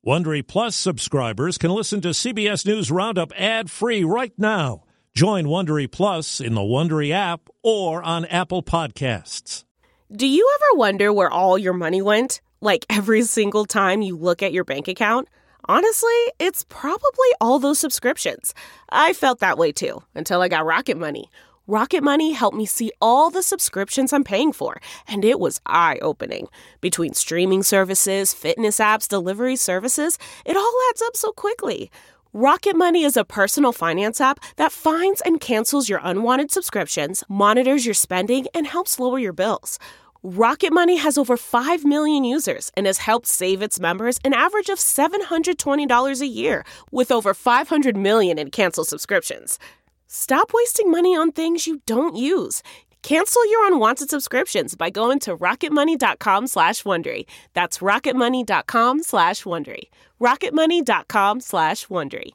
Wondery Plus subscribers can listen to CBS News Roundup ad-free right now. Join Wondery Plus in the Wondery app or on Apple Podcasts. Do you ever wonder where all your money went? Like every single time you look at your bank account? Honestly, it's probably all those subscriptions. I felt that way too, until I got Rocket Money. Rocket Money helped me see all the subscriptions I'm paying for, and it was eye-opening. Between streaming services, fitness apps, delivery services, it all adds up so quickly. Rocket Money is a personal finance app that finds and cancels your unwanted subscriptions, monitors your spending, and helps lower your bills. Rocket Money has over 5 million users and has helped save its members an average of $720 a year, with over 500 million in canceled subscriptions. Stop wasting money on things you don't use. Cancel your unwanted subscriptions by going to rocketmoney.com/Wondery. That's rocketmoney.com/Wondery. rocketmoney.com/Wondery.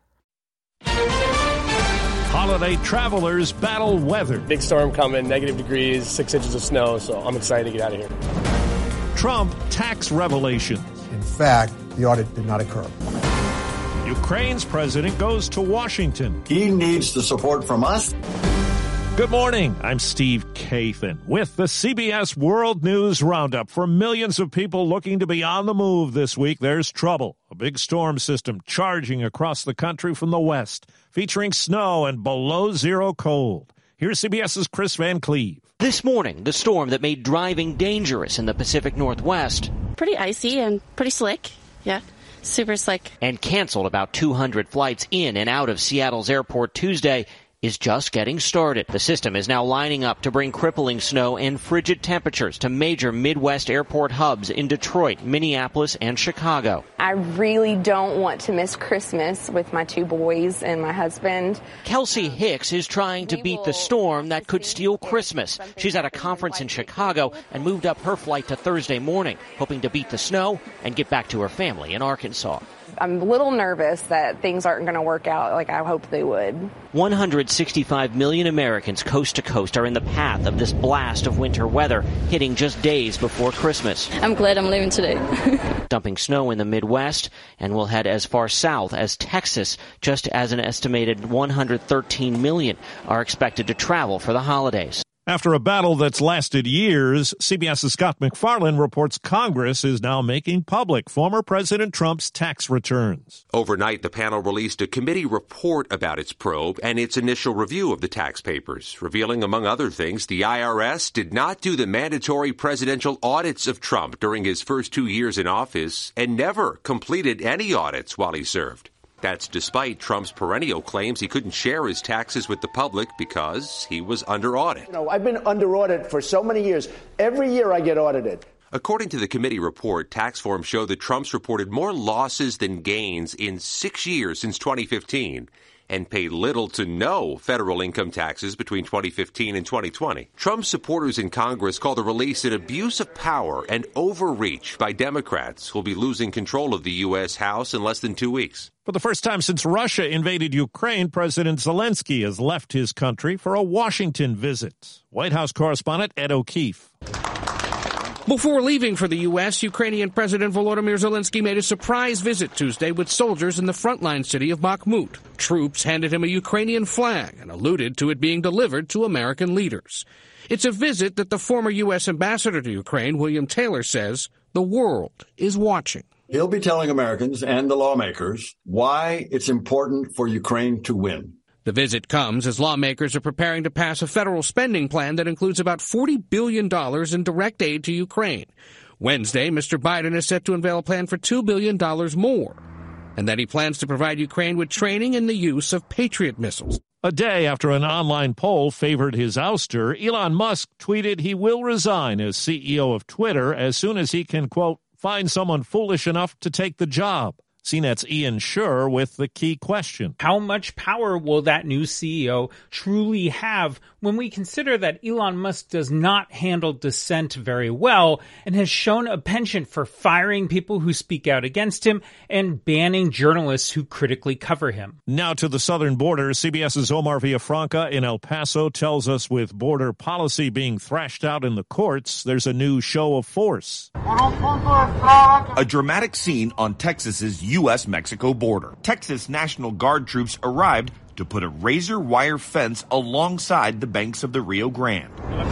Holiday travelers battle weather. Big storm coming, negative degrees, 6 inches of snow, so I'm excited to get out of here. Trump tax revelations. In fact, the audit did not occur. Ukraine's president goes to Washington. He needs the support from us. Good morning. I'm Steve Kathan with the CBS World News Roundup. For millions of people looking to be on the move this week, there's trouble. A big storm system charging across the country from the west, featuring snow and below-zero cold. Here's CBS's Chris Van Cleve. This morning, the storm that made driving dangerous in the Pacific Northwest. Pretty icy and pretty slick, yeah. Super slick. And canceled about 200 flights in and out of Seattle's airport Tuesday, is just getting started. The system is now lining up to bring crippling snow and frigid temperatures to major Midwest airport hubs in Detroit, Minneapolis, and Chicago. I really don't want to miss Christmas with my 2 boys and my husband. Kelsey Hicks is trying to beat the storm that could steal Christmas. She's at a conference in Chicago and moved up her flight to Thursday morning, hoping to beat the snow and get back to her family in Arkansas. I'm a little nervous that things aren't going to work out like I hoped they would. 165 million Americans coast to coast are in the path of this blast of winter weather, hitting just days before Christmas. I'm glad I'm leaving today. Dumping snow in the Midwest, and will head as far south as Texas, just as an estimated 113 million are expected to travel for the holidays. After a battle that's lasted years, CBS's Scott MacFarlane reports Congress is now making public former President Trump's tax returns. Overnight, the panel released a committee report about its probe and its initial review of the tax papers, revealing, among other things, the IRS did not do the mandatory presidential audits of Trump during his first 2 years in office and never completed any audits while he served. That's despite Trump's perennial claims he couldn't share his taxes with the public because he was under audit. I've been under audit for so many years. Every year I get audited. According to the committee report, tax forms show that Trump's reported more losses than gains in 6 years since 2015 and paid little to no federal income taxes between 2015 and 2020. Trump's supporters in Congress call the release an abuse of power and overreach by Democrats who'll be losing control of the U.S. House in less than 2 weeks. For the first time since Russia invaded Ukraine, President Zelensky has left his country for a Washington visit. White House correspondent Ed O'Keefe. Before leaving for the U.S., Ukrainian President Volodymyr Zelensky made a surprise visit Tuesday with soldiers in the frontline city of Bakhmut. Troops handed him a Ukrainian flag and alluded to it being delivered to American leaders. It's a visit that the former U.S. ambassador to Ukraine, William Taylor, says the world is watching. He'll be telling Americans and the lawmakers why it's important for Ukraine to win. The visit comes as lawmakers are preparing to pass a federal spending plan that includes about $40 billion in direct aid to Ukraine. Wednesday, Mr. Biden is set to unveil a plan for $2 billion more, and that he plans to provide Ukraine with training in the use of Patriot missiles. A day after an online poll favored his ouster, Elon Musk tweeted he will resign as CEO of Twitter as soon as he can, quote, find someone foolish enough to take the job. CNET's Ian Scherr with the key question. How much power will that new CEO truly have when we consider that Elon Musk does not handle dissent very well and has shown a penchant for firing people who speak out against him and banning journalists who critically cover him? Now to the southern border. CBS's Omar Villafranca in El Paso tells us with border policy being thrashed out in the courts, there's a new show of force. A dramatic scene on Texas's U.S.-Mexico border. Texas National Guard troops arrived to put a razor wire fence alongside the banks of the Rio Grande.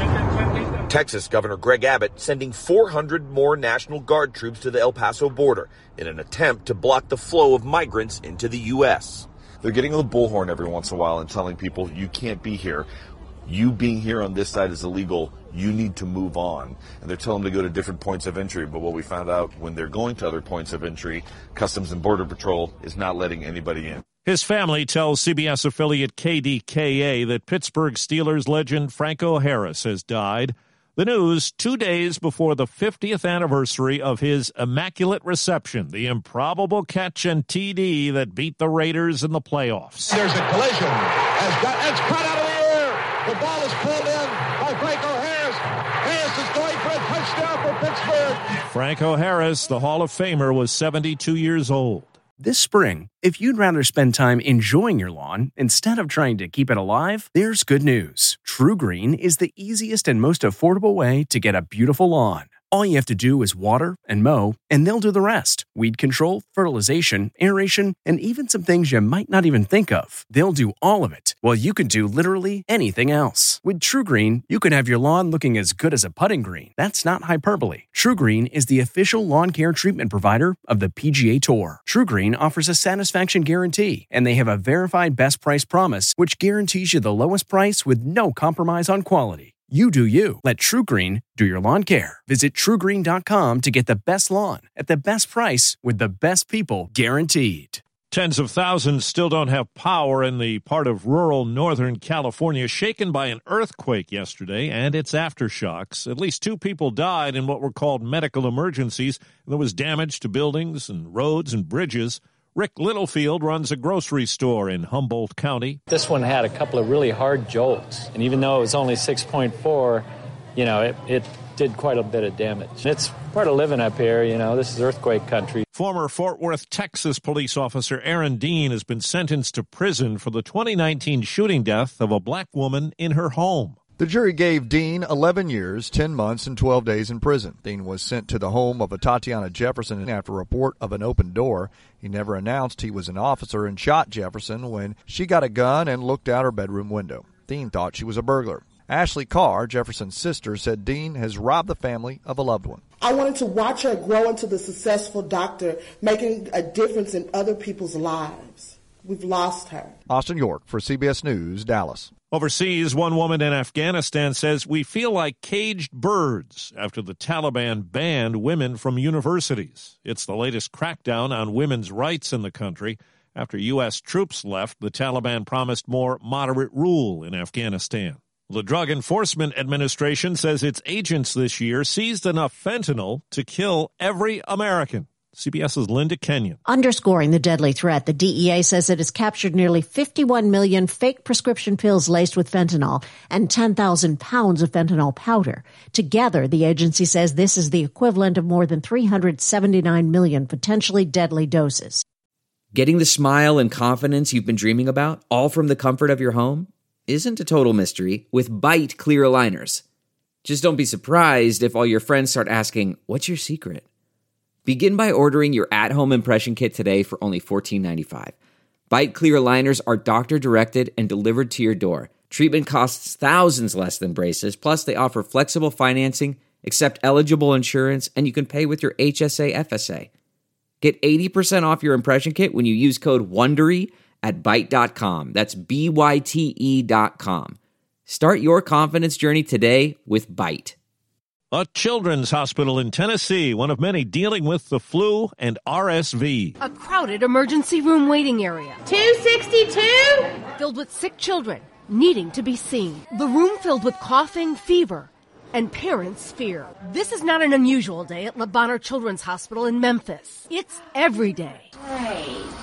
Texas Governor Greg Abbott sending 400 more National Guard troops to the El Paso border in an attempt to block the flow of migrants into the U.S. They're getting a bullhorn every once in a while and telling people, you can't be here. You being here on this side is illegal. You need to move on. And they're telling them to go to different points of entry. But what we found out when they're going to other points of entry, Customs and Border Patrol is not letting anybody in. His family tells CBS affiliate KDKA that Pittsburgh Steelers legend Franco Harris has died. The news 2 days before the 50th anniversary of his immaculate reception, the improbable catch and TD that beat the Raiders in the playoffs. There's a collision. It's cut out of the air. The ball is pulled in by Franco Harris. Harris is going for a touchdown for Pittsburgh. Franco Harris, the Hall of Famer, was 72 years old. This spring, if you'd rather spend time enjoying your lawn instead of trying to keep it alive, there's good news. True Green is the easiest and most affordable way to get a beautiful lawn. All you have to do is water and mow, and they'll do the rest. Weed control, fertilization, aeration, and even some things you might not even think of. They'll do all of it, while you can do literally anything else. With True Green, you can have your lawn looking as good as a putting green. That's not hyperbole. True Green is the official lawn care treatment provider of the PGA Tour. True Green offers a satisfaction guarantee, and they have a verified best price promise, which guarantees you the lowest price with no compromise on quality. You do you. Let True Green do your lawn care. Visit TrueGreen.com to get the best lawn at the best price with the best people guaranteed. Tens of thousands still don't have power in the part of rural Northern California shaken by an earthquake yesterday and its aftershocks. At least 2 people died in what were called medical emergencies. There was damage to buildings and roads and bridges. Rick Littlefield runs a grocery store in Humboldt County. This one had a couple of really hard jolts, and even though it was only 6.4, it did quite a bit of damage. It's part of living up here, this is earthquake country. Former Fort Worth, Texas police officer Aaron Dean has been sentenced to prison for the 2019 shooting death of a black woman in her home. The jury gave Dean 11 years, 10 months, and 12 days in prison. Dean was sent to the home of a Tatiana Jefferson after a report of an open door. He never announced he was an officer and shot Jefferson when she got a gun and looked out her bedroom window. Dean thought she was a burglar. Ashley Carr, Jefferson's sister, said Dean has robbed the family of a loved one. I wanted to watch her grow into the successful doctor, making a difference in other people's lives. We've lost her. Austin York for CBS News, Dallas. Overseas, one woman in Afghanistan says we feel like caged birds after the Taliban banned women from universities. It's the latest crackdown on women's rights in the country. After U.S. troops left, the Taliban promised more moderate rule in Afghanistan. The Drug Enforcement Administration says its agents this year seized enough fentanyl to kill every American. CBS's Linda Kenyon. Underscoring the deadly threat, the DEA says it has captured nearly 51 million fake prescription pills laced with fentanyl and 10,000 pounds of fentanyl powder. Together, the agency says this is the equivalent of more than 379 million potentially deadly doses. Getting the smile and confidence you've been dreaming about, all from the comfort of your home, isn't a total mystery with Byte clear aligners. Just don't be surprised if all your friends start asking, "What's your secret?" Begin by ordering your at-home impression kit today for only $14.95. Byte clear aligners are doctor-directed and delivered to your door. Treatment costs thousands less than braces, plus they offer flexible financing, accept eligible insurance, and you can pay with your HSA FSA. Get 80% off your impression kit when you use code WONDERY at Byte.com. That's BYTE.com. Start your confidence journey today with Byte. A children's hospital in Tennessee, one of many dealing with the flu and RSV. A crowded emergency room waiting area. 262? Filled with sick children needing to be seen. The room filled with coughing, fever, and parents' fear. This is not an unusual day at Le Bonheur Children's Hospital in Memphis. It's every day.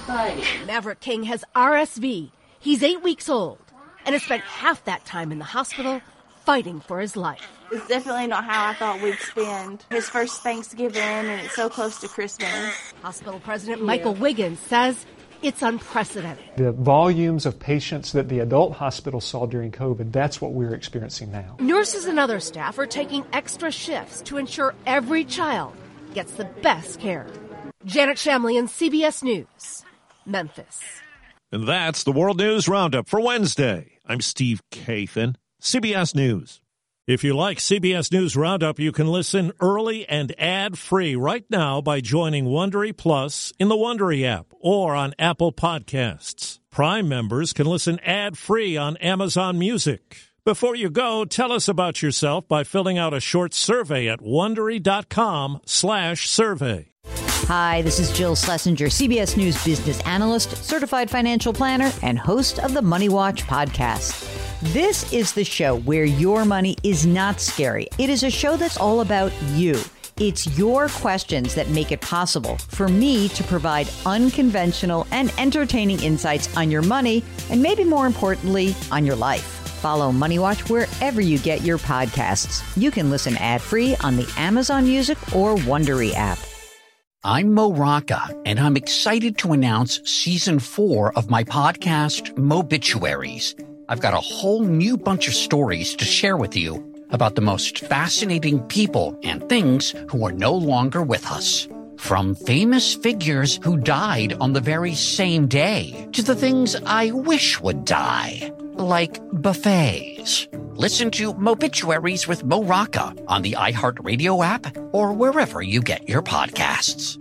Maverick King has RSV. He's 8 weeks old and has spent half that time in the hospital fighting for his life. It's definitely not how I thought we'd spend his first Thanksgiving, and it's so close to Christmas. Hospital President Michael Wiggins says it's unprecedented. The volumes of patients that the adult hospital saw during COVID, that's what we're experiencing now. Nurses and other staff are taking extra shifts to ensure every child gets the best care. Janet Shamlian, CBS News, Memphis. And that's the World News Roundup for Wednesday. I'm Steve Kathan, CBS News. If you like CBS News Roundup, you can listen early and ad-free right now by joining Wondery Plus in the Wondery app or on Apple Podcasts. Prime members can listen ad-free on Amazon Music. Before you go, tell us about yourself by filling out a short survey at Wondery.com/survey. Hi, this is Jill Schlesinger, CBS News business analyst, certified financial planner, and host of the Money Watch podcast. This is the show where your money is not scary. It is a show that's all about you. It's your questions that make it possible for me to provide unconventional and entertaining insights on your money, and maybe more importantly, on your life. Follow Money Watch wherever you get your podcasts. You can listen ad-free on the Amazon Music or Wondery app. I'm Mo Rocca, and I'm excited to announce Season 4 of my podcast, Mobituaries. I've got a whole new bunch of stories to share with you about the most fascinating people and things who are no longer with us. From famous figures who died on the very same day to the things I wish would die, like buffets. Listen to Mobituaries with Mo Rocca on the iHeartRadio app or wherever you get your podcasts.